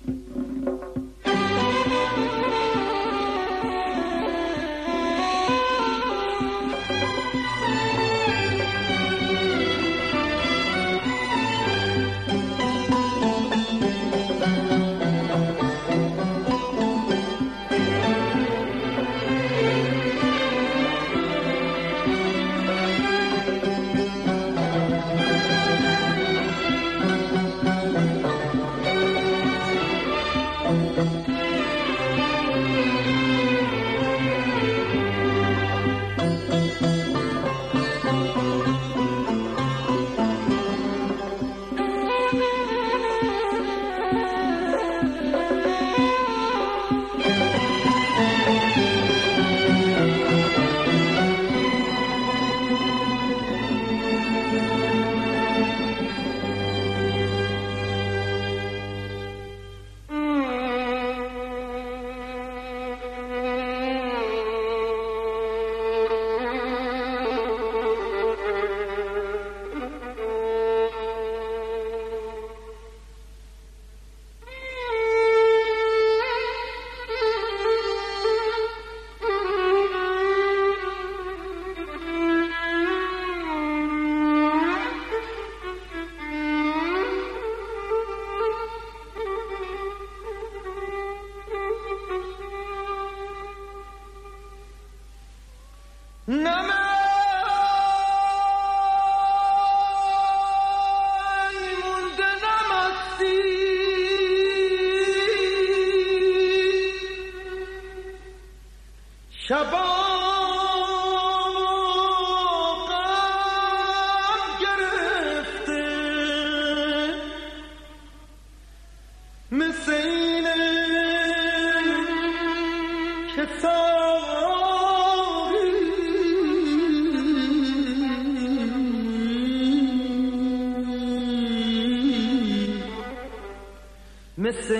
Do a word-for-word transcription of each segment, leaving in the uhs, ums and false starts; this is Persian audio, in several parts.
مثل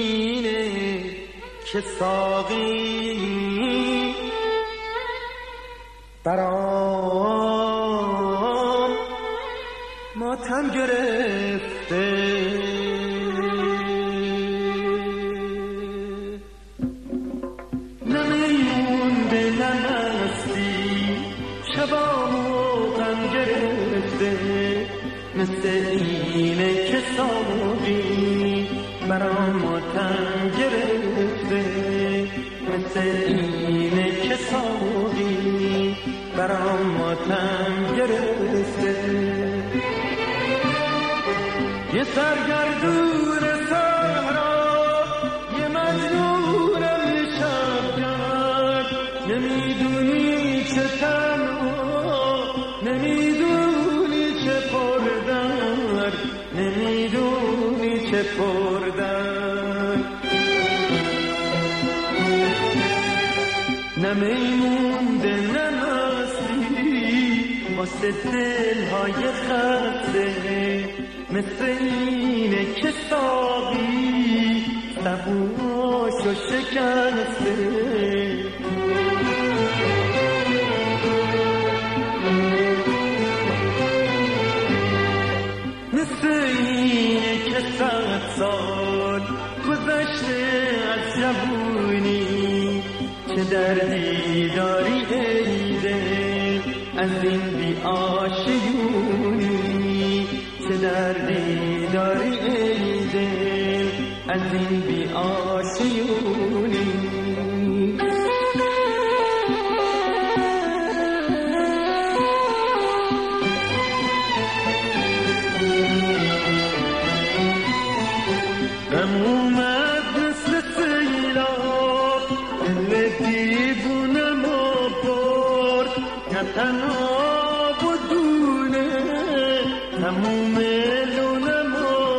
اینه که ساقی برام ماتم گرفته. نمیمونده نمستی شبامو غم گرفته. مثل اینه که ساقی برام ماتم گرفته. مثل اینه که ساقی برام ماتم گرفته. یه سرگردون صحرا یه مجنونم یه شبگرد. نمیدونی چه تنها نمیدونی چه پردرد. نمیدونی چه پردرد. نمیمونده نمستی واسه دلهای خسته. مثل اینه که ساقی سبوشو شکسته. مثل اینه که صد سال گذشته از جوونی. چه دردی داری ای دل از این بی آشیونی. چه دردی داری ای دل از این بی آشیونی. غم اومد مثل سیلاب دل دیوونم و برد. نه تنها بدونه تموم لونم و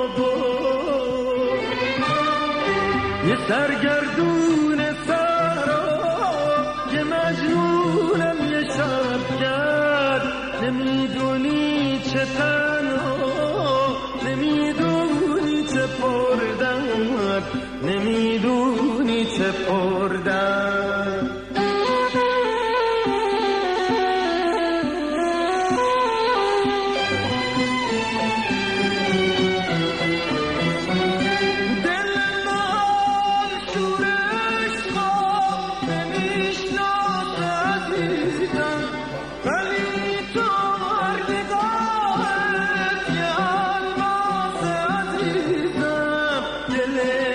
برد. یه سرگردون صحرا یه مجنونم یه شبگرد. نمیدونی چه تنها نمیدونی چه پردرد. نمیدونی چه پردرد. دل ما گله